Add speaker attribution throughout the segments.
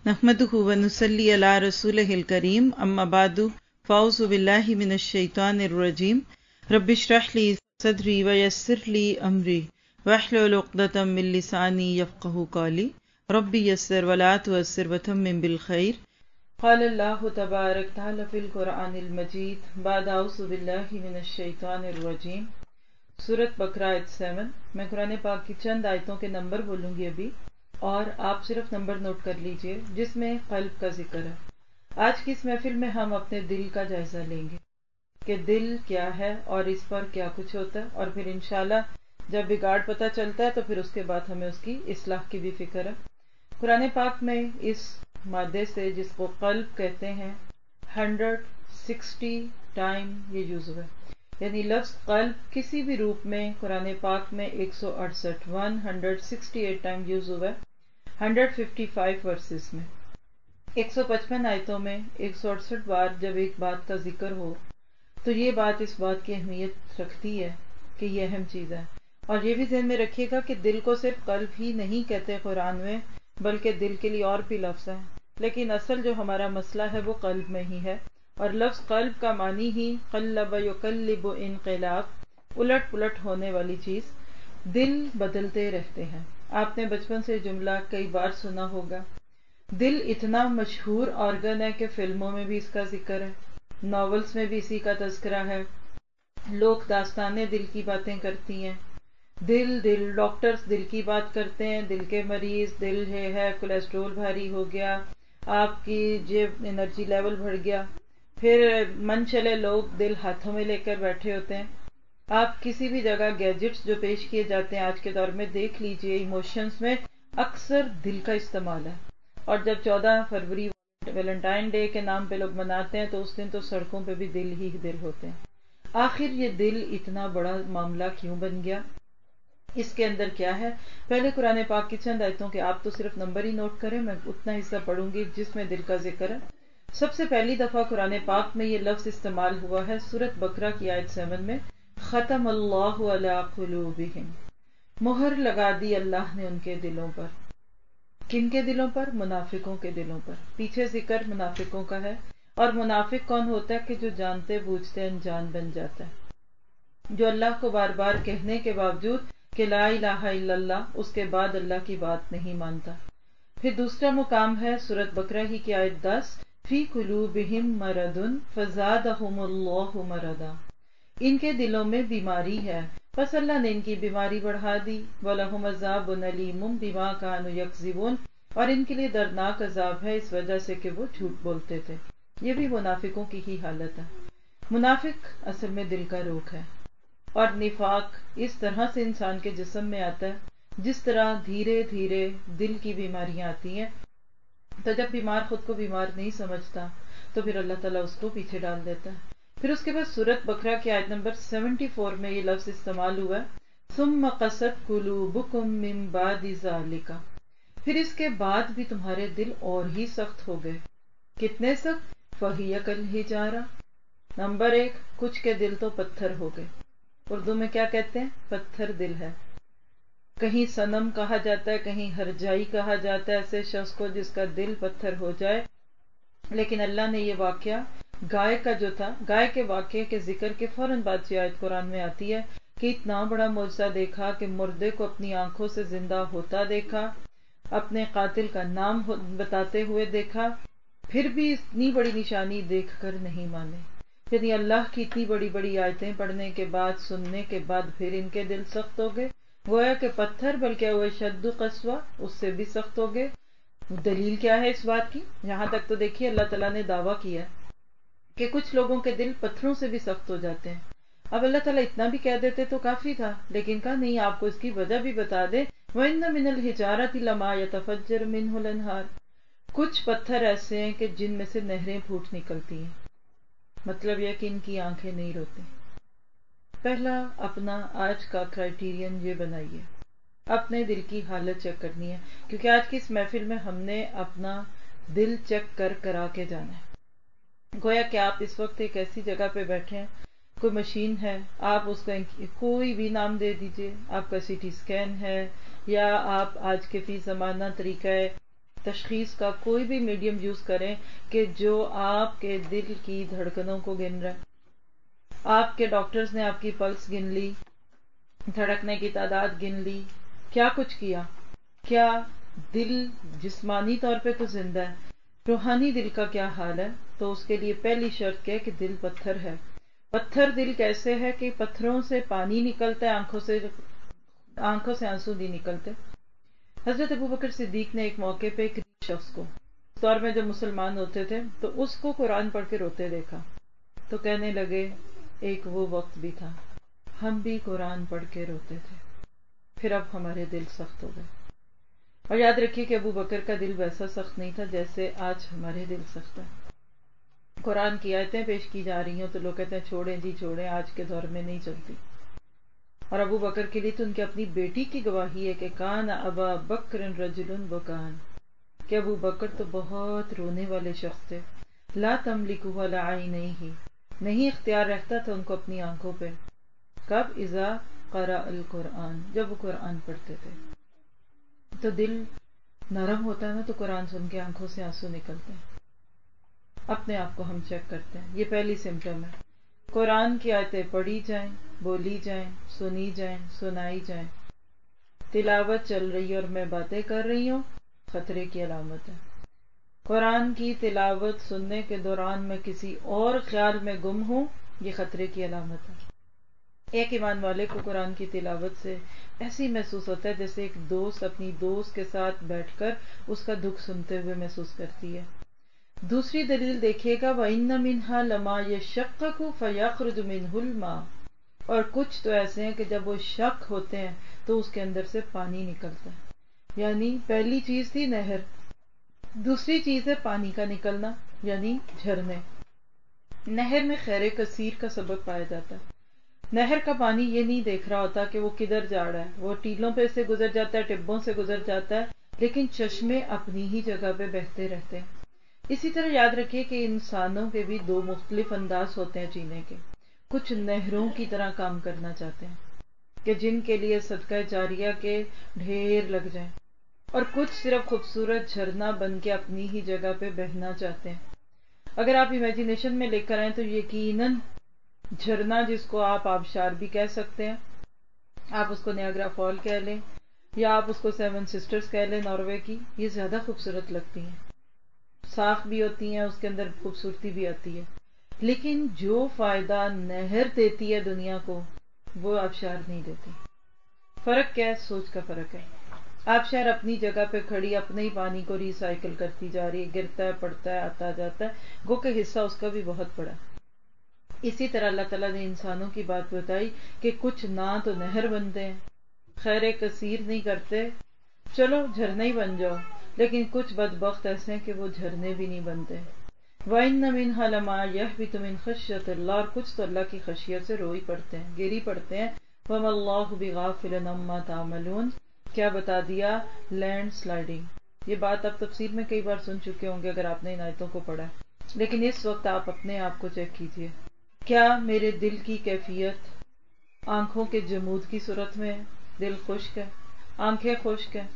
Speaker 1: نحمدہ ونصلی علی رسولہ الکریم اما بعد فاعوذ باللہ من الشیطان الرجیم رب اشرح لی صدری ویسر لی امری واحلل عقدۃ من لسانی یفقہوا قولی رب یسر ولا تعسر وتمم بالخیر۔ قال اللہ تبارک تعالی فی القرآن المجید بعد اعوذ باللہ من الشیطان الرجیم سورۃ بقرہ آیت 7۔ میں قرآن پاک کی چند آیتوں کے نمبر بولوں گی ابھی، اور آپ صرف نمبر نوٹ کر لیجئے جس میں قلب کا ذکر ہے۔ آج کی اس محفل میں ہم اپنے دل کا جائزہ لیں گے کہ دل کیا ہے اور اس پر کیا کچھ ہوتا ہے، اور پھر انشاءاللہ جب بگاڑ پتہ چلتا ہے تو پھر اس کے بعد ہمیں اس کی اصلاح کی بھی فکر ہے۔ قرآن پاک میں اس مادے سے جس کو قلب کہتے ہیں 160 ٹائم یہ یوز ہوا ہے، یعنی لفظ قلب کسی بھی روپ میں قرآن پاک میں 168 ٹائم یوز ہوا ہے، 155 ورسز میں، 155 آیتوں میں 168 بار جب ایک بات کا ذکر ہو تو یہ بات اس بات کی اہمیت رکھتی ہے کہ یہ اہم چیز ہے۔ اور یہ بھی ذہن میں رکھیے گا کہ دل کو صرف قلب ہی نہیں کہتے قرآن میں، بلکہ دل کے لیے اور بھی لفظ ہیں، لیکن اصل جو ہمارا مسئلہ ہے وہ قلب میں ہی ہے۔ اور لفظ قلب کا معنی ہی قلب یقلب انقلاب، الٹ پلٹ ہونے والی چیز۔ دل بدلتے رہتے ہیں۔ آپ نے بچپن سے جملہ کئی بار سنا ہوگا۔ دل اتنا مشہور آرگن ہے کہ فلموں میں بھی اس کا ذکر ہے، ناولز میں بھی اسی کا تذکرہ ہے، لوگ داستانیں دل کی باتیں کرتی ہیں۔ دل ڈاکٹرز دل کی بات کرتے ہیں، دل کے مریض، دل یہ ہے کولیسٹرول بھاری ہو گیا، آپ کی جب انرجی لیول بڑھ گیا، پھر من چلے لوگ دل ہاتھوں میں لے کر بیٹھے ہوتے ہیں۔ آپ کسی بھی جگہ گیجٹس جو پیش کیے جاتے ہیں آج کے دور میں دیکھ لیجئے، ایموشنز میں اکثر دل کا استعمال ہے۔ اور جب 14 فروری ویلنٹائن ڈے کے نام پہ لوگ مناتے ہیں تو اس دن تو سڑکوں پہ بھی دل ہی دل ہوتے ہیں۔ آخر یہ دل اتنا بڑا معاملہ کیوں بن گیا؟ اس کے اندر کیا ہے؟ پہلے قرآن پاک کی چند آیتوں کے آپ تو صرف نمبر ہی نوٹ کریں، میں اتنا حصہ پڑھوں گی جس میں دل کا ذکر ہے۔ سب سے پہلی دفعہ قرآن پاک میں یہ لفظ استعمال ہوا ہے سورۃ بقرہ کی آیت 7 میں، ختم اللہ علی قلوبہم، مہر لگا دی اللہ نے ان کے دلوں پر۔ کن کے دلوں پر؟ منافقوں کے دلوں پر۔ پیچھے ذکر منافقوں کا ہے، اور منافق کون ہوتا ہے کہ جو جانتے بوجھتے انجان بن جاتا ہے، جو اللہ کو بار بار کہنے کے باوجود کہ لا الہ الا اللہ، اس کے بعد اللہ کی بات نہیں مانتا۔ پھر دوسرا مقام ہے سورۃ بقرہ ہی کی آیت 10، فی قلوبہم مرض فزادہم اللہ مرضا، ان کے دلوں میں بیماری ہے بس اللہ نے ان کی بیماری بڑھا دی، وَلَهُمْ عَذَابٌ أَلِيمٌ بِمَا كَانُوا يَكْذِبُونَ، اور ان کے لیے دردناک عذاب ہے اس وجہ سے کہ وہ جھوٹ بولتے تھے۔ یہ بھی منافقوں کی ہی حالت ہے۔ منافق اصل میں دل کا روگ ہے، اور نفاق اس طرح سے انسان کے جسم میں آتا ہے جس طرح دھیرے دھیرے دل کی بیماریاں آتی ہیں، تو جب بیمار خود کو بیمار نہیں سمجھتا تو پھر اللہ تعالیٰ اس کو پیچھے ڈال دیتا ہے۔ پھر اس کے بعد سورۃ بقرہ کی آیت نمبر 74 میں یہ لفظ استعمال ہوا ہے، ثم قست قلوبکم من بعد ذالک، پھر اس کے بعد بھی تمہارے دل اور ہی سخت ہو گئے۔ کتنے سخت؟ فہی کالحجارہ، نمبر 1، کچھ کے دل تو پتھر ہو گئے۔ اردو میں کیا کہتے ہیں؟ پتھر دل ہے۔ کہیں صنم کہا جاتا ہے، کہیں ہرجائی کہا جاتا ہے ایسے شخص کو جس کا دل پتھر ہو جائے۔ لیکن اللہ نے یہ واقعہ گائے کا جو تھا، گائے کے واقعے کے ذکر کے فوراً بعد یہ آیت قرآن میں آتی ہے کہ اتنا بڑا معجزہ دیکھا کہ مردے کو اپنی آنکھوں سے زندہ ہوتا دیکھا، اپنے قاتل کا نام بتاتے ہوئے دیکھا، پھر بھی اتنی بڑی نشانی دیکھ کر نہیں مانے۔ یعنی اللہ کی اتنی بڑی بڑی آیتیں پڑھنے کے بعد، سننے کے بعد پھر ان کے دل سخت ہو گئے، گویا کہ پتھر بلکہ وہ شد قسوہ، اس سے بھی سخت ہو گئے۔ دلیل کیا ہے اس بات کی؟ یہاں تک تو دیکھیے اللہ تعالیٰ نے دعویٰ کیا کہ کچھ لوگوں کے دل پتھروں سے بھی سخت ہو جاتے ہیں۔ اب اللہ تعالیٰ اتنا بھی کہہ دیتے تو کافی تھا، لیکن کہا نہیں، آپ کو اس کی وجہ بھی بتا دے، وَإِنَّ مِنَ الْحِجَارَةِ لَمَا يَتَفَجَّرُ مِنْهُ الْأَنْهَارُ، کچھ پتھر ایسے ہیں کہ جن میں سے نہریں پھوٹ نکلتی ہیں۔ مطلب یہ کہ ان کی آنکھیں نہیں روتی۔ پہلا اپنا آج کا کرائیٹیرین یہ بنائیے، اپنے دل کی حالت چیک کرنی ہے، کیونکہ آج کی اس محفل میں ہم نے اپنا دل چیک کرا کے جانا ہے۔ گویا کہ آپ اس وقت ایک ایسی جگہ پہ بیٹھے ہیں، کوئی مشین ہے، آپ اس کو کوئی بھی نام دے دیجئے، آپ کا CT اسکین ہے، یا آپ آج کے فی زمانہ طریقہ تشخیص کا کوئی بھی میڈیم یوز کریں کہ جو آپ کے دل کی دھڑکنوں کو گن رہا ہے. آپ کے ڈاکٹرز نے آپ کی پلس گن لی، دھڑکنے کی تعداد گن لی، کیا کچھ کیا. کیا دل جسمانی طور پہ تو زندہ ہے، روحانی دل کا کیا حال ہے؟ تو اس کے لیے پہلی شرط کیا ہے کہ دل پتھر ہے. پتھر دل کیسے ہے کہ پتھروں سے پانی نکلتا ہے، آنکھوں سے آنسو نہیں نکلتے. حضرت ابوبکر صدیق نے ایک موقع پہ ایک شخص کو اس دور میں جب مسلمان ہوتے تھے تو اس کو قرآن پڑھ کے روتے دیکھا تو کہنے لگے ایک وہ وقت بھی تھا ہم بھی قرآن پڑھ کے روتے تھے، پھر اب ہمارے دل سخت ہو گئے. اور یاد رکھیے کہ ابو بکر کا دل ویسا سخت نہیں تھا جیسے آج ہمارے دل سخت ہے. قرآن کی آیتیں پیش کی جا رہی ہوں تو لوگ کہتے ہیں چھوڑیں جی چھوڑیں، آج کے دور میں نہیں چلتی. اور ابو بکر کے لیے تو ان کی اپنی بیٹی کی گواہی ہے کہ کان ابا بکر رجل وکان، کہ ابو بکر تو بہت رونے والے شخص تھے. لا تملکہ علی عینیہ، نہیں اختیار رہتا تھا ان کو اپنی آنکھوں پہ. کب؟ اذا قرأ القرآن، جب وہ قرآن پڑھتے تھے. تو دل نرم ہوتا ہے نا تو قرآن سن کے آنکھوں سے آنسو نکلتے ہیں. اپنے آپ کو ہم چیک کرتے ہیں، یہ پہلی سمٹم ہے. قرآن کی آیتیں پڑھی جائیں، بولی جائیں، سنی جائیں، سنائی جائیں، تلاوت چل رہی ہے اور میں باتیں کر رہی ہوں، خطرے کی علامت ہے. قرآن کی تلاوت سننے کے دوران میں کسی اور خیال میں گم ہوں، یہ خطرے کی علامت ہے. ایک ایمان والے کو قرآن کی تلاوت سے ایسی محسوس ہوتا ہے جیسے ایک دوست اپنی دوست کے ساتھ بیٹھ کر اس کا دکھ سنتے ہوئے محسوس کرتی ہے. دوسری دلیل دیکھیے گا وَإِنَّ مِنْهَا لَمَا يَشَّقَّقُ فَيَخْرُجُ مِنْهُ الْمَاءُ، اور کچھ تو ایسے ہیں کہ جب وہ شق ہوتے ہیں تو اس کے اندر سے پانی نکلتا ہے. یعنی پہلی چیز تھی نہر، دوسری چیز ہے پانی کا نکلنا یعنی جھرنے. نہر میں خیر کثیر کا سبب پایا جاتا ہے. نہر کا پانی یہ نہیں دیکھ رہا ہوتا کہ وہ کدھر جا رہا ہے، وہ ٹیلوں پہ سے گزر جاتا ہے، ٹبوں سے گزر جاتا ہے، لیکن چشمے اپنی ہی جگہ پہ بہتے رہتے ہیں. اسی طرح یاد رکھیے کہ انسانوں کے بھی دو مختلف انداز ہوتے ہیں جینے کے. کچھ نہروں کی طرح کام کرنا چاہتے ہیں کہ جن کے لیے صدقہ جاریہ کے ڈھیر لگ جائیں، اور کچھ صرف خوبصورت جھرنا بن کے اپنی ہی جگہ پہ بہنا چاہتے ہیں. اگر آپ امیجنیشن میں لے کر آئیں تو یقیناً جھرنا، جس کو آپ آبشار بھی کہہ سکتے ہیں، آپ اس کو نیاگرا فال کہہ لیں یا آپ اس کو سیون سسٹرز کہہ لیں ناروے کی، یہ زیادہ خوبصورت لگتی ہیں، صاف بھی ہوتی ہیں، اس کے اندر خوبصورتی بھی آتی ہے. لیکن جو فائدہ نہر دیتی ہے دنیا کو وہ آبشار نہیں دیتی. فرق کیا ہے؟ سوچ کا فرق ہے. آبشار اپنی جگہ پہ کھڑی اپنے ہی پانی کو ریسائیکل کرتی جا رہی ہے، گرتا ہے، پڑتا ہے، آتا جاتا ہے، گو کہ حصہ اس کا بھی بہت بڑا. اسی طرح اللہ تعالیٰ نے انسانوں کی بات بتائی کہ کچھ نہ تو نہر بنتے ہیں، خیر کثیر نہیں کرتے، چلو جھرنے ہی بن جاؤ، لیکن کچھ بدبخت ایسے ہیں کہ وہ جھرنے بھی نہیں بنتے. وَإِنَّ مِنْهَا لَمَا يَهْبِطُ مِنْ خَشْيَةِ اللَّهِ، اور کچھ تو اللہ کی خشیت سے روئی پڑتے ہیں، گری پڑتے ہیں. وَمَا اللَّهُ بِغَافِلٍ عَمَّا تَعْمَلُونَ، کیا بتا دیا؟ Land sliding. یہ بات آپ تفسیر میں کئی بار سن چکے ہوں گے اگر آپ نے ان آیتوں کو پڑھا، لیکن اس وقت آپ اپنے آپ کو چیک کیجئے. کیا میرے دل کی کیفیت آنکھوں کے جمود کی صورت میں ہے؟ دل خشک ہے، آنکھیں خشک ہیں،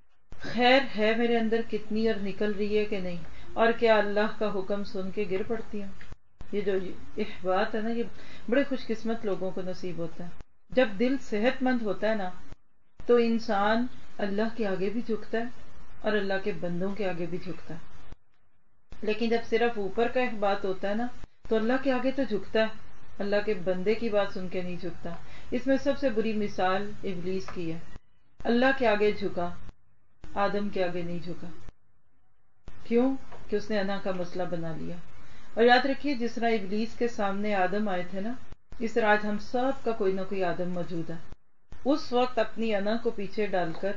Speaker 1: خیر ہے میرے اندر کتنی اور نکل رہی ہے کہ نہیں؟ اور کیا اللہ کا حکم سن کے گر پڑتی ہوں؟ یہ جو احباط ہے نا، یہ بڑے خوش قسمت لوگوں کو نصیب ہوتا ہے. جب دل صحت مند ہوتا ہے نا تو انسان اللہ کے آگے بھی جھکتا ہے اور اللہ کے بندوں کے آگے بھی جھکتا ہے. لیکن جب صرف اوپر کا احباط ہوتا ہے نا تو اللہ کے آگے تو جھکتا ہے، اللہ کے بندے کی بات سن کے نہیں جھکتا. اس میں سب سے بری مثال ابلیس کی ہے. اللہ کے آگے جھکا، آدم کے آگے نہیں جھکا. کیوں؟ کہ اس نے انا کا مسئلہ بنا لیا. اور یاد رکھیے جس طرح ابلیس کے سامنے آدم آئے تھے نا، اس طرح آج ہم سب کا کوئی نہ کوئی آدم موجود ہے. اس وقت اپنی انا کو پیچھے ڈال کر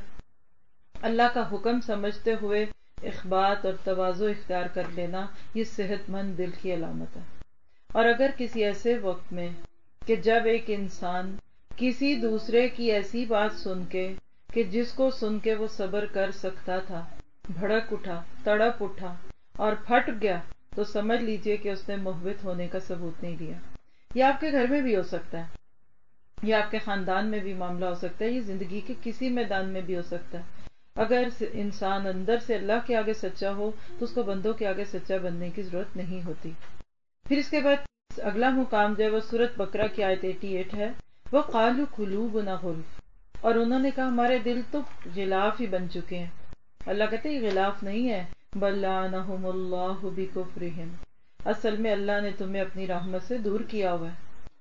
Speaker 1: اللہ کا حکم سمجھتے ہوئے اخبات اور تواضع اختیار کر لینا، یہ صحت مند دل کی علامت ہے. اور اگر کسی ایسے وقت میں کہ جب ایک انسان کسی دوسرے کی ایسی بات سن کے کہ جس کو سن کے وہ صبر کر سکتا تھا، بھڑک اٹھا، تڑپ اٹھا اور پھٹ گیا، تو سمجھ لیجئے کہ اس نے محبت ہونے کا ثبوت نہیں دیا. یہ آپ کے گھر میں بھی ہو سکتا ہے، یہ آپ کے خاندان میں بھی معاملہ ہو سکتا ہے، یہ زندگی کے کسی میدان میں بھی ہو سکتا ہے. اگر انسان اندر سے اللہ کے آگے سچا ہو تو اس کو بندوں کے آگے سچا بننے کی ضرورت نہیں ہوتی. پھر اس کے بعد اگلا مقام جو ہے وہ سورۃ بقرہ کی آیت 88 ہے. وَقَالُوا قُلُوبُنَا غُلْفٌ، اور انہوں نے کہا ہمارے دل تو غلاف ہی بن چکے ہیں. اللہ کہتے ہیں یہ غلاف نہیں ہے، بَل لَعَنَهُمُ اللَّهُ بِكُفْرِهِمْ، اصل میں اللہ نے تمہیں اپنی رحمت سے دور کیا ہوا ہے.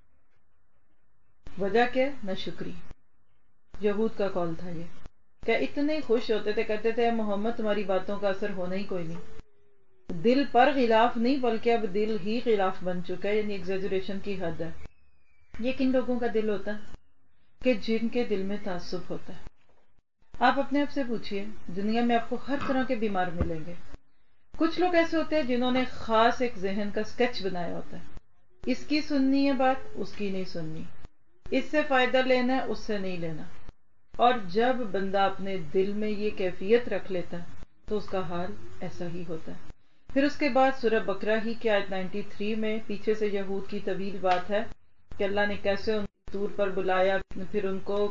Speaker 1: وجہ کیا؟ ناشکری. یہود کا قول تھا یہ کہ اتنے خوش ہوتے تھے، کہتے تھے محمد تمہاری باتوں کا اثر ہونا ہی کوئی نہیں. دل پر غلاف نہیں بلکہ اب دل ہی غلاف بن چکا ہے، یعنی ایگزیجریشن کی حد ہے. یہ کن لوگوں کا دل ہوتا ہے؟ کہ جن کے دل میں تعصب ہوتا ہے. آپ اپنے آپ سے پوچھئے، دنیا میں آپ کو ہر طرح کے بیمار ملیں گے. کچھ لوگ ایسے ہوتے ہیں جنہوں نے خاص ایک ذہن کا سکیچ بنایا ہوتا ہے. اس کی سننی ہے بات، اس کی نہیں سننی، اس سے فائدہ لینا ہے، اس سے نہیں لینا. اور جب بندہ اپنے دل میں یہ کیفیت رکھ لیتا ہے تو اس کا حال ایسا ہی ہوتا ہے. پھر اس کے بعد سورہ بقرہ ہی کی آیت 93 میں پیچھے سے یہود کی طویل بات ہے کہ اللہ نے کیسے ان طور پر بلایا، پھر ان کو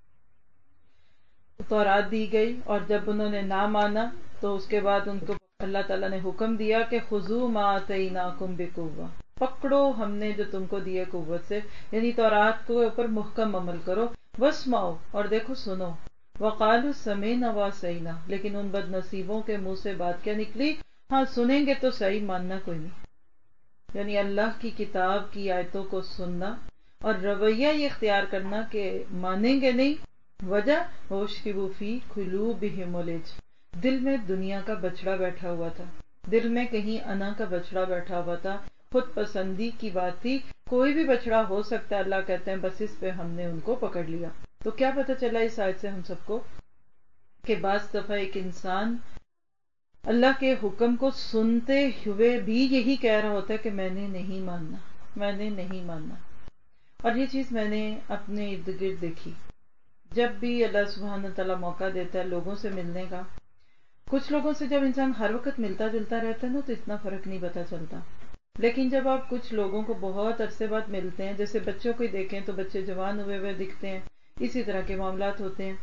Speaker 1: تورات دی گئی، اور جب انہوں نے نہ مانا تو اس کے بعد ان کو اللہ تعالیٰ نے حکم دیا کہ خذوا ما آتیناکم بقوۃ، پکڑو ہم نے جو تم کو دیے قوت سے، یعنی تورات کے اوپر محکم عمل کرو. واسمعوا، اور دیکھو سنو. وقالوا سمعنا وعصینا، لیکن ان بد نصیبوں کے منہ سے بات کیا نکلی؟ ہاں سنیں گے تو صحیح، ماننا کوئی نہیں. یعنی اللہ کی کتاب کی آیتوں کو سننا اور رویہ یہ اختیار کرنا کہ مانیں گے نہیں. وجہ وَأُشْرِبُوا فِي قُلُوبِهِمُ الْعِجْلَ، دل میں دنیا کا بچڑا بیٹھا ہوا تھا، دل میں کہیں انا کا بچڑا بیٹھا ہوا تھا، خود پسندی کی بات تھی. کوئی بھی بچڑا ہو سکتا ہے، اللہ کہتے ہیں بس اس پہ ہم نے ان کو پکڑ لیا. تو کیا پتہ چلا اس آیت سے ہم سب کو کہ بعض دفعہ ایک انسان اللہ کے حکم کو سنتے ہوئے بھی یہی کہہ رہا ہوتا ہے کہ میں نے نہیں ماننا، میں نے نہیں ماننا. اور یہ چیز میں نے اپنے ارد گرد دیکھی. جب بھی اللہ سبحانہ تعالیٰ موقع دیتا ہے لوگوں سے ملنے کا، کچھ لوگوں سے جب انسان ہر وقت ملتا جلتا رہتا ہے نا تو اتنا فرق نہیں پتا چلتا. لیکن جب آپ کچھ لوگوں کو بہت عرصے بعد ملتے ہیں، جیسے بچوں کو ہی دیکھیں تو بچے جوان ہوئے ہوئے دکھتے ہیں، اسی طرح کے معاملات ہوتے ہیں.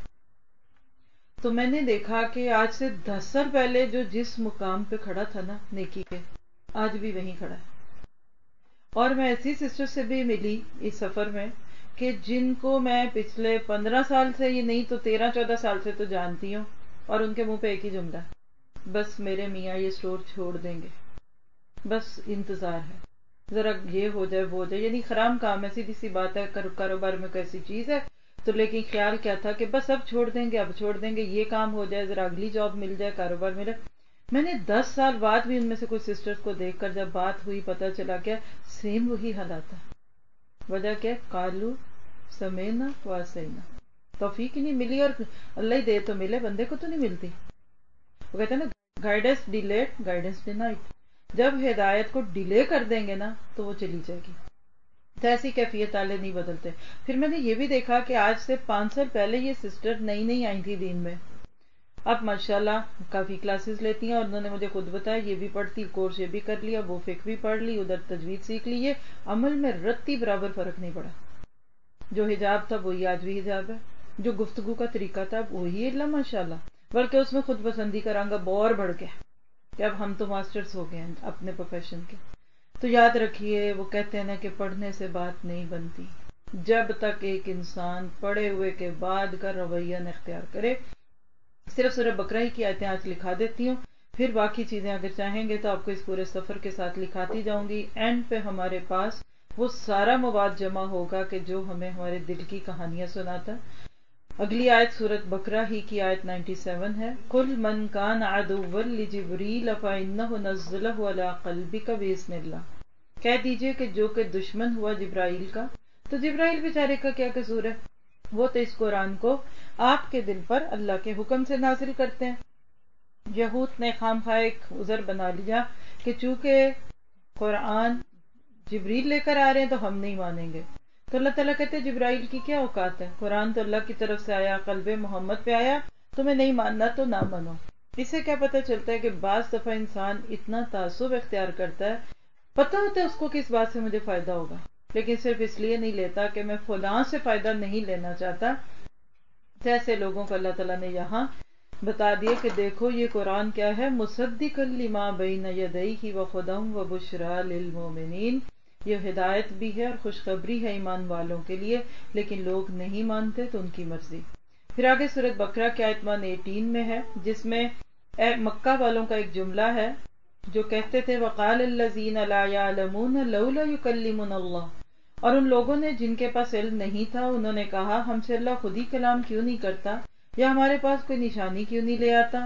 Speaker 1: تو میں نے دیکھا کہ آج سے 10 سال پہلے جو جس مقام پہ کھڑا تھا نا نیکی کے، آج بھی وہیں کھڑا ہے. اور میں ایسی سسٹر سے بھی ملی اس سفر میں کہ جن کو میں پچھلے 15 سال سے، یہ نہیں تو 13-14 سال سے تو جانتی ہوں، اور ان کے منہ پہ ایک ہی جملہ، بس میرے میاں یہ اسٹور چھوڑ دیں گے، بس انتظار ہے، ذرا یہ ہو جائے وہ ہو جائے. یعنی حرام کام ہے، سیدھی سی بات ہے، کاروبار میں کیسی چیز ہے. تو لیکن خیال کیا تھا کہ بس اب چھوڑ دیں گے، اب چھوڑ دیں گے، یہ کام ہو جائے، ذرا اگلی جاب مل جائے، کاروبار ملے. میں نے 10 سال بعد بھی ان میں سے کچھ سسٹرز کو دیکھ کر جب بات ہوئی پتہ چلا کیا سیم وہی حالات ہے. وجہ کیا؟ قالوا سمعنا وعصینا. توفیق ہی نہیں ملی، اور اللہ ہی دے تو ملے، بندے کو تو نہیں ملتی. وہ کہتے ہیں نا گائیڈنس ڈیلیڈ گائیڈنس ڈینائڈ. جب ہدایت کو ڈیلے کر دیں گے نا تو وہ چلی جائے گی. تو ایسی کیفیت والے نہیں بدلتے. پھر میں نے یہ بھی دیکھا کہ آج سے 5 سال پہلے یہ سسٹر نئی نئی آئی تھی دین میں، اب ماشاءاللہ کافی کلاسز لیتی ہیں، اور انہوں نے مجھے خود بتایا یہ بھی پڑھتی، کورس یہ بھی کر لیا، وہ فقہ بھی پڑھ لی، ادھر تجوید سیکھ لی. یہ عمل میں رتی برابر فرق نہیں پڑا. جو حجاب تھا وہی آج بھی حجاب ہے، جو گفتگو کا طریقہ تھا وہی اللہ ماشاءاللہ. بلکہ اس میں خود پسندی کا رنگ اور بڑھ گیا کہ اب ہم تو ماسٹرز ہو گئے ہیں اپنے پروفیشن کے. تو یاد رکھیے وہ کہتے ہیں نا کہ پڑھنے سے بات نہیں بنتی، جب تک ایک انسان پڑھے ہوئے کے بعد کا رویہ نہ اختیار کرے. صرف سورہ بقرہ کی آیتیں آج لکھا دیتی ہوں، پھر باقی چیزیں اگر چاہیں گے تو آپ کو اس پورے سفر کے ساتھ لکھاتی جاؤں گی. اینڈ پہ ہمارے پاس وہ سارا مواد جمع ہوگا کہ جو ہمیں ہمارے دل کی کہانیاں سناتا. اگلی آیت سورۃ بقرہ ہی کی آیت 97 ہے. قُلْ مَنْ كَانَ عَدُوًّا لِجِبْرِيلَ فَإِنَّهُ نَزَّلَهُ عَلَىٰ قَلْبِكَ بِإِذْنِ اللَّهِ. کہہ دیجئے کہ جو کہ دشمن ہوا جبرائیل کا، تو جبرائیل بیچارے کا کیا قصور ہے، وہ تو اس قرآن کو آپ کے دل پر اللہ کے حکم سے نازل کرتے ہیں. یہود نے خام خواہ ایک عذر بنا لیا کہ چونکہ قرآن جبریل لے کر آ رہے ہیں تو ہم نہیں مانیں گے. تو اللہ تعالیٰ کہتے ہیں جبرائیل کی کیا اوقات ہے، قرآن تو اللہ کی طرف سے آیا، قلب محمد پہ آیا، تمہیں نہیں ماننا تو نہ مانو. اس سے کیا پتہ چلتا ہے کہ بعض دفعہ انسان اتنا تعصب اختیار کرتا ہے، پتہ ہوتا ہے اس کو کس بات سے مجھے فائدہ ہوگا، لیکن صرف اس لیے نہیں لیتا کہ میں فلاں سے فائدہ نہیں لینا چاہتا. جیسے لوگوں کو اللہ تعالیٰ نے یہاں بتا دیا کہ دیکھو یہ قرآن کیا ہے، مصدقا لما بین یدیہ وہدی وبشریٰ للمؤمنین، یہ ہدایت بھی ہے اور خوشخبری ہے ایمان والوں کے لیے، لیکن لوگ نہیں مانتے تو ان کی مرضی۔ پھر آگے سورۃ بقرہ کی آیت 118 میں ہے، جس میں مکہ والوں کا ایک جملہ ہے جو کہتے تھے وقال الذین لا یعلمون لولا یکلمنا اللہ، اور ان لوگوں نے جن کے پاس علم نہیں تھا انہوں نے کہا ہم سے اللہ خود ہی کلام کیوں نہیں کرتا، یا ہمارے پاس کوئی نشانی کیوں نہیں لے آتا۔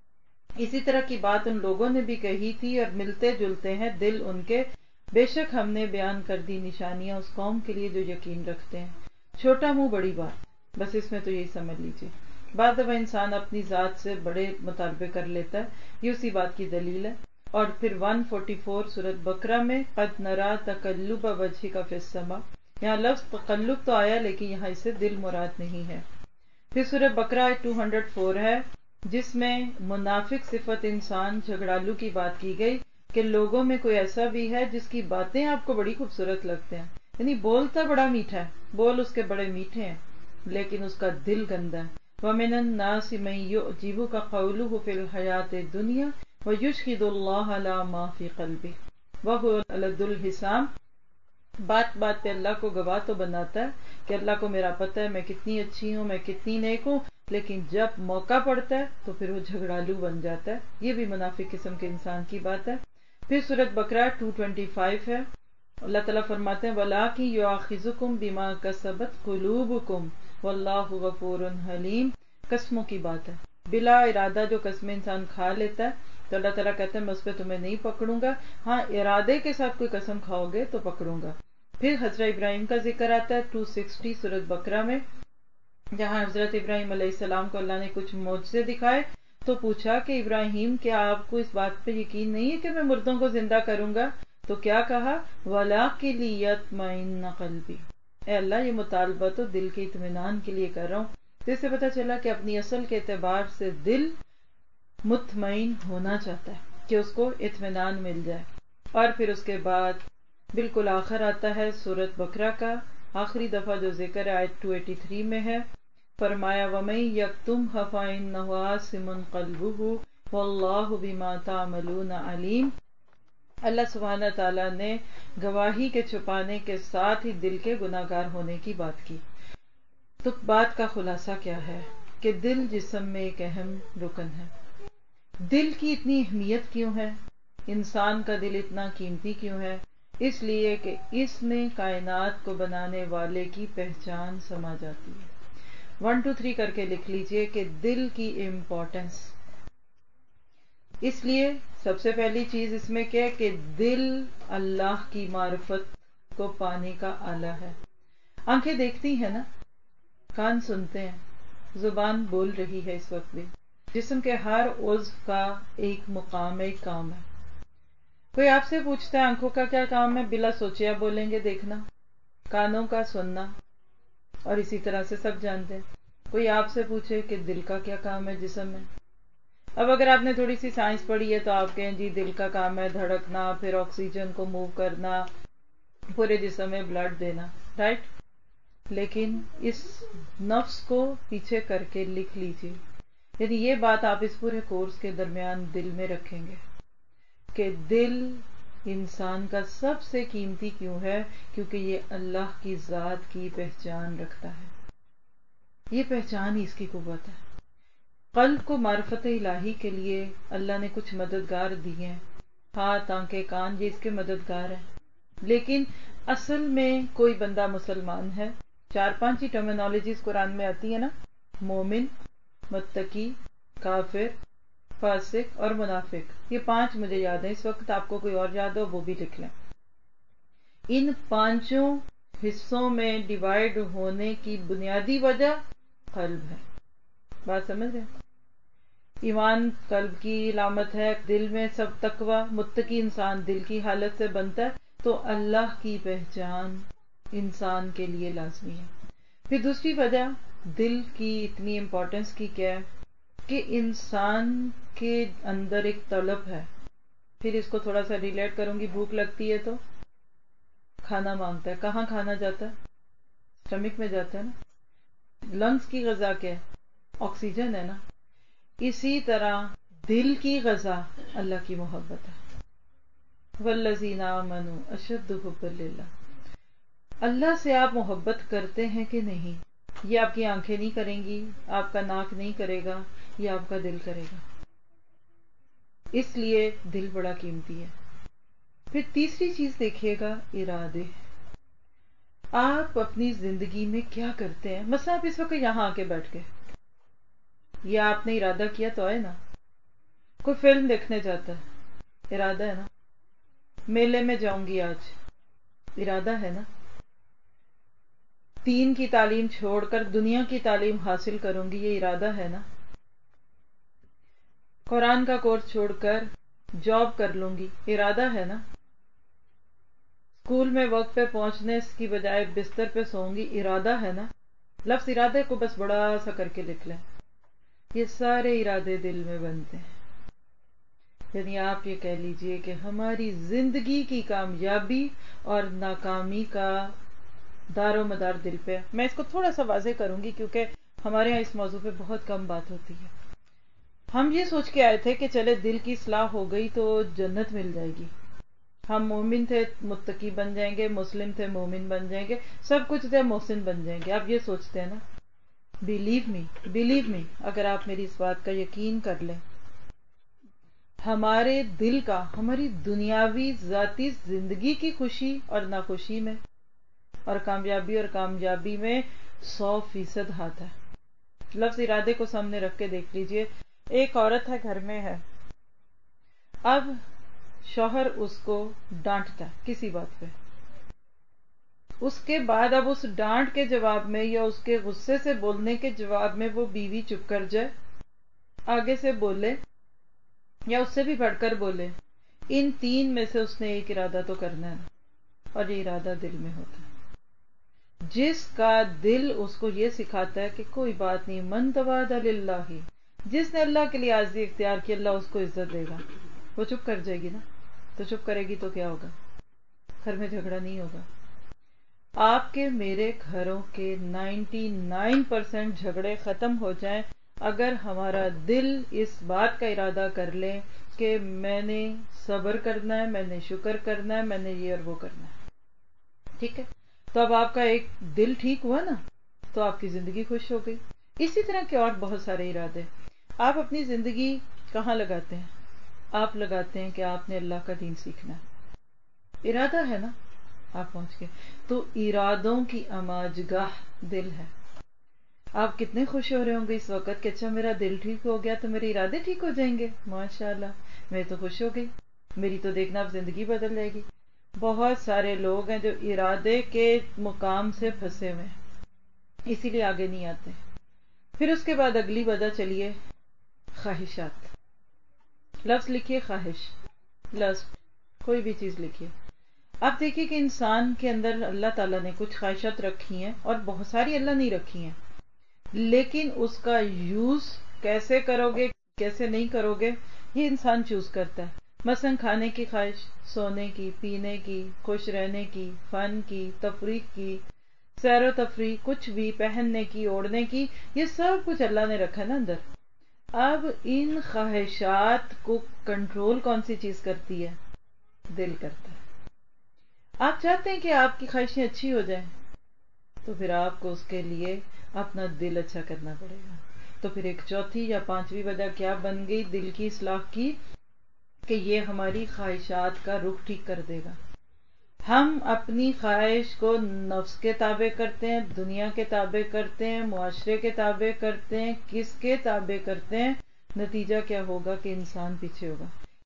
Speaker 1: اسی طرح کی بات ان لوگوں نے بھی کہی تھی، اور ملتے جلتے ہیں دل ان کے، بے شک ہم نے بیان کر دی نشانیاں اس قوم کے لیے جو یقین رکھتے ہیں۔ چھوٹا منہ بڑی بات، بس اس میں تو یہی سمجھ لیجیے، بعض دفعہ انسان اپنی ذات سے بڑے مطالبے کر لیتا ہے، یہ اسی بات کی دلیل ہے۔ اور پھر 144 سورۃ بقرہ میں قد نرا تقلب وجهک فی السماء، یہاں لفظ تقلب تو آیا لیکن یہاں اس سے دل مراد نہیں ہے۔ پھر سورۃ بقرہ 204 ہے جس میں منافق صفت انسان جھگڑالو کی بات کی گئی کہ لوگوں میں کوئی ایسا بھی ہے جس کی باتیں آپ کو بڑی خوبصورت لگتے ہیں، یعنی بولتا بڑا میٹھا ہے، بول اس کے بڑے میٹھے ہیں لیکن اس کا دل گندا ہے۔ وَمِنَ النَّاسِ مَن يُعْجِبُكَ قَوْلُهُ فِي الْحَيَاةِ الدُّنْيَا وَيُشْهِدُ اللَّهَ عَلَى مَا فِي قَلْبِهِ وَهُوَ الْعَزِيزُ الْحَكِيمُ۔ بات بات پہ اللہ کو گواہ تو بناتا ہے کہ اللہ کو میرا پتہ ہے میں کتنی اچھی ہوں، میں کتنی نیک ہوں، لیکن جب موقع پڑتا ہے تو پھر وہ جھگڑالو بن جاتا ہے۔ یہ بھی منافق قسم کے انسان کی بات ہے۔ پھر سورۃ بقرہ 225 ہے، اللہ تعالیٰ فرماتے ہیں وَلَٰكِن يُؤَاخِذُكُم بِمَا كَسَبَتْ قُلُوبُكُمْ وَاللَّهُ غَفُورٌ حَلِيمٌ۔ قسموں کی بات ہے، بلا ارادہ جو قسمیں انسان کھا لیتا ہے تو اللہ تعالیٰ کہتے ہیں میں اس پہ تمہیں نہیں پکڑوں گا، ہاں ارادے کے ساتھ کوئی قسم کھاؤ گے تو پکڑوں گا۔ پھر حضرت ابراہیم کا ذکر آتا ہے 260 سورۃ بقرہ میں، جہاں حضرت ابراہیم علیہ السلام کو اللہ نے کچھ معجزے دکھائے تو پوچھا کہ ابراہیم کیا آپ کو اس بات پہ یقین نہیں ہے کہ میں مردوں کو زندہ کروں گا؟ تو کیا کہا وَلَٰكِن لِيَطْمَئِنَّ قَلْبِي، اے اللہ یہ مطالبہ تو دل کے اطمینان کے لیے کر رہا ہوں۔ تو اس سے پتہ چلا کہ اپنی اصل کے اعتبار سے دل مطمئن ہونا چاہتا ہے کہ اس کو اطمینان مل جائے۔ اور پھر اس کے بعد بالکل آخر آتا ہے سورۃ بقرہ کا آخری دفعہ جو ذکر ہے آیت 283 میں ہے، فرمایا وَمَن يَكْتُمْهَ فَإِنَّهُ آثِمٌ قَلْبُهُ وَاللَّهُ بِمَا تَعْمَلُونَ عَلِيمٌ۔ اللہ سبحانہ تعالیٰ نے گواہی کے چھپانے کے ساتھ ہی دل کے گناہگار ہونے کی بات کی۔ تو بات کا خلاصہ کیا ہے کہ دل جسم میں ایک اہم رکن ہے۔ دل کی اتنی اہمیت کیوں ہے؟ انسان کا دل اتنا قیمتی کیوں ہے؟ اس لیے کہ اس میں کائنات کو بنانے والے کی پہچان سما جاتی ہے۔ 1 2 3 کر کے لکھ لیجئے کہ دل کی امپورٹنس۔ اس لیے سب سے پہلی چیز اس میں کیا ہے کہ دل اللہ کی معرفت کو پانے کا آلہ ہے۔ آنکھیں دیکھتی ہیں نا، کان سنتے ہیں، زبان بول رہی ہے اس وقت بھی، جسم کے ہر عضو کا ایک مقام ہے، ایک کام ہے۔ کوئی آپ سے پوچھتا ہے آنکھوں کا کیا کام ہے، بلا سوچے آپ بولیں گے دیکھنا، کانوں کا سننا، اور اسی طرح سے سب جانتے ہیں۔ کوئی آپ سے پوچھے کہ دل کا کیا کام ہے جسم میں، اب اگر آپ نے تھوڑی سی سائنس پڑھی ہے تو آپ کہیں جی دل کا کام ہے دھڑکنا، پھر آکسیجن کو موو کرنا، پورے جسم میں بلڈ دینا، رائٹ؟ لیکن اس نفس کو پیچھے کر کے لکھ لیجئے، یعنی یہ بات آپ اس پورے کورس کے درمیان دل میں رکھیں گے کہ دل انسان کا سب سے قیمتی کیوں ہے، کیونکہ یہ اللہ کی ذات کی پہچان رکھتا ہے، یہ پہچان ہی اس کی قوت ہے۔ قلب کو معرفت الہی کے لیے اللہ نے کچھ مددگار دیے ہیں، ہاتھ، آنکھیں، کان، یہ اس کے مددگار ہیں، لیکن اصل میں کوئی بندہ مسلمان ہے، 4 5 ہی ٹرمینالوجیز قرآن میں آتی ہے نا، مومن، متقی، کافر، فاسق اور منافق، یہ 5 مجھے یاد ہیں، اس وقت آپ کو کوئی اور یاد ہو وہ بھی لکھ لیں۔ ان 5 حصوں میں ڈیوائیڈ ہونے کی بنیادی وجہ قلب ہے۔ بات سمجھ رہے ہیں؟ ایمان قلب کی علامت ہے، دل میں سب تقوی، متقی انسان دل کی حالت سے بنتا ہے، تو اللہ کی پہچان انسان کے لیے لازمی ہے۔ پھر دوسری وجہ دل کی اتنی امپورٹنس کی کیا ہے کہ انسان کے اندر ایک طلب ہے، پھر اس کو تھوڑا سا ریلیٹ کروں گی، بھوک لگتی ہے تو کھانا مانگتا ہے، کہاں کھانا جاتا ہے؟ اسٹمک میں جاتا ہے نا۔ لنگز کی غذا کیا ہے؟ آکسیجن ہے نا۔ اسی طرح دل کی غذا اللہ کی محبت ہے. والذین آمنوا اشد حبا للہ. اللہ سے آپ محبت کرتے ہیں کہ نہیں؟ یہ آپ کی آنکھیں نہیں کریں گی، آپ کا ناک نہیں کرے گا، یہ آپ کا دل کرے گا. اس لیے دل بڑا قیمتی ہے. پھر تیسری چیز دیکھیے گا، ارادے. آپ اپنی زندگی میں کیا کرتے ہیں؟ مثلا آپ اس وقت یہاں آ کے بیٹھ کے، یا آپ نے ارادہ کیا تو ہے نا. کوئی فلم دیکھنے جاتا ہے، ارادہ ہے نا. میلے میں جاؤں گی آج، ارادہ ہے نا. دین کی تعلیم چھوڑ کر دنیا کی تعلیم حاصل کروں گی، یہ ارادہ ہے نا. قرآن کا کورس چھوڑ کر جاب کر لوں گی، ارادہ ہے نا. اسکول میں وقت پہ پہنچنے کی بجائے بستر پہ سوؤں گی، ارادہ ہے نا. لفظ ارادے کو بس بڑا سا کر کے لکھ لیں. یہ سارے ارادے دل میں بنتے ہیں. یعنی آپ یہ کہہ لیجئے کہ ہماری زندگی کی کامیابی اور ناکامی کا دار و مدار دل پہ. میں اس کو تھوڑا سا واضح کروں گی کیونکہ ہمارے ہاں اس موضوع پہ بہت کم بات ہوتی ہے. ہم یہ سوچ کے آئے تھے کہ چلے دل کی اصلاح ہو گئی تو جنت مل جائے گی. ہم مومن تھے متقی بن جائیں گے، مسلم تھے مومن بن جائیں گے، سب کچھ تھے محسن بن جائیں گے. آپ یہ سوچتے ہیں نا. بلیو می، اگر آپ میری اس بات کا یقین کر لیں، ہمارے دل کا ہماری دنیاوی ذاتی زندگی کی خوشی اور ناخوشی میں اور کامیابی میں 100% ہاتھ ہے. لفظ ارادے کو سامنے رکھ کے دیکھ لیجئے. ایک عورت ہے، گھر میں ہے، اب شوہر اس کو ڈانٹتا ہے کسی بات پہ. اس کے بعد اب اس ڈانٹ کے جواب میں یا اس کے غصے سے بولنے کے جواب میں وہ بیوی چپ کر جائے، آگے سے بولے یا اس سے بھی بڑھ کر بولے. ان تین میں سے اس نے ایک ارادہ تو کرنا ہے، اور یہ ارادہ دل میں ہوتا ہے. جس کا دل اس کو یہ سکھاتا ہے کہ کوئی بات نہیں، من تواضع للہ، جس نے اللہ کے لیے عاجزی اختیار کی اللہ اس کو عزت دے گا. وہ چپ کر جائے گی نا. تو چپ کرے گی تو کیا ہوگا؟ گھر میں جھگڑا نہیں ہوگا. آپ کے میرے گھروں کے 99% جھگڑے ختم ہو جائیں اگر ہمارا دل اس بات کا ارادہ کر لے کہ میں نے صبر کرنا ہے، میں نے شکر کرنا ہے، میں نے یہ اور وہ کرنا ہے. ٹھیک ہے؟ تو اب آپ کا ایک دل ٹھیک ہوا نا، تو آپ کی زندگی خوش ہو گئی. اسی طرح کے اور بہت سارے ارادے آپ اپنی زندگی کہاں لگاتے ہیں؟ آپ لگاتے ہیں کہ آپ نے اللہ کا دین سیکھنا ہے، ارادہ ہے نا. آپ پہنچ گئے. تو ارادوں کی اماجگاہ دل ہے. آپ کتنے خوش ہو رہے ہوں گے اس وقت کہ اچھا میرا دل ٹھیک ہو گیا تو میرے ارادے ٹھیک ہو جائیں گے. ماشاءاللہ، میں تو خوش ہو گئی، میری تو دیکھنا اب زندگی بدل جائے گی. بہت سارے لوگ ہیں جو ارادے کے مقام سے پھنسے ہوئے ہیں، اسی لیے آگے نہیں آتے. پھر اس کے بعد اگلی وجہ چلیے، خواہشات. لفظ لکھیے خواہش، لفظ کوئی بھی چیز لکھیے. آپ دیکھیے کہ انسان کے اندر اللہ تعالیٰ نے کچھ خواہشات رکھی ہیں اور بہت ساری اللہ نہیں رکھی ہیں، لیکن اس کا یوز کیسے کرو گے کیسے نہیں کرو گے یہ انسان چوز کرتا ہے. مثلا کھانے کی خواہش، سونے کی، پینے کی، خوش رہنے کی، فن کی، تفریح کی، سیر و تفریح، کچھ بھی پہننے کی، اوڑھنے کی، یہ سب کچھ اللہ نے رکھا ہے نا اندر. اب ان خواہشات کو کنٹرول کون سی چیز کرتی ہے؟ دل کرتا ہے. آپ چاہتے ہیں کہ آپ کی خواہشیں اچھی ہو جائیں تو پھر آپ کو اس کے لیے اپنا دل اچھا کرنا پڑے گا. تو پھر ایک چوتھی یا پانچویں وجہ کیا بن گئی دل کی اصلاح کی؟ کہ یہ ہماری خواہشات کا رخ ٹھیک کر دے گا. ہم اپنی خواہش کو نفس کے تابع کرتے ہیں، دنیا کے تابع کرتے ہیں، معاشرے کے تابع کرتے ہیں، کس کے تابع کرتے ہیں؟ نتیجہ کیا ہوگا کہ انسان پیچھے ہوگا.